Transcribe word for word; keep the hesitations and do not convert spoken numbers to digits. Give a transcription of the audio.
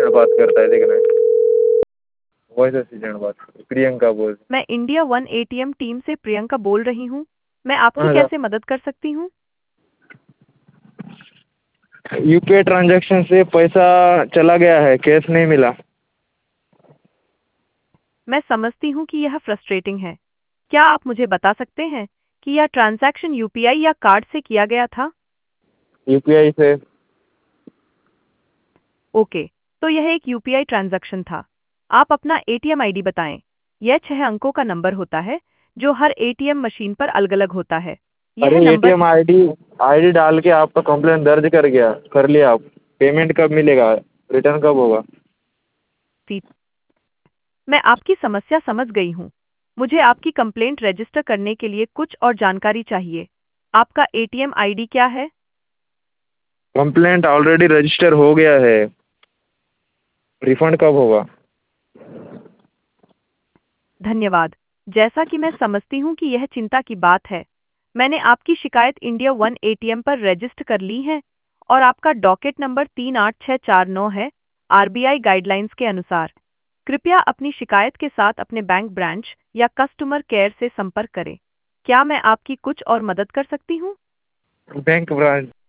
Assistant बात करता है, देखना। वॉइस असिस्टेंट बात कर रही है, प्रियंका बोल। मैं इंडिया वन एटीएम टीम से प्रियंका बोल रही हूँ। मैं आपकी हाँ कैसे मदद कर सकती हूँ? यूपीआई ट्रांजैक्शन से पैसा चला गया है, कैश नहीं मिला। मैं समझती हूँ कि यह फ्रस्ट्रेटिंग है। क्या आप मुझे बता सकते हैं कि यह ट्रांजैक्शन यूपीआई या कार्ड से किया गया था? यूपीआई से। ओके, तो यह एक यूपीआई ट्रांजैक्शन था। आप अपना एटीएम आईडी बताएं। यह छह अंकों का नंबर होता है जो हर एटीएम मशीन पर अलग-अलग होता है। यह अरे नंबर एटीएम आईडी आईडी डाल के आपका कंप्लेंट दर्ज कर गया कर लिया। आप पेमेंट कब मिलेगा, रिटर्न कब होगा? थी। मैं आपकी समस्या समझ गई हूँ। मुझे आपकी कंप्लेंट रजिस्टर करने के लिए कुछ और जानकारी चाहिए। आपका एटीएम आईडी क्या है? कंप्लेंट ऑलरेडी रजिस्टर हो गया है, रिफंड कब होगा? धन्यवाद। जैसा कि मैं समझती हूँ कि यह चिंता की बात है, मैंने आपकी शिकायत इंडिया वन एटीएम पर रजिस्टर कर ली है और आपका डॉकेट नंबर तीन आठ छह चार नौ है। आरबीआई गाइडलाइंस के अनुसार कृपया अपनी शिकायत के साथ अपने बैंक ब्रांच या कस्टमर केयर से संपर्क करें। क्या मैं आपकी कुछ और मदद कर सकती हूँ? Bank branch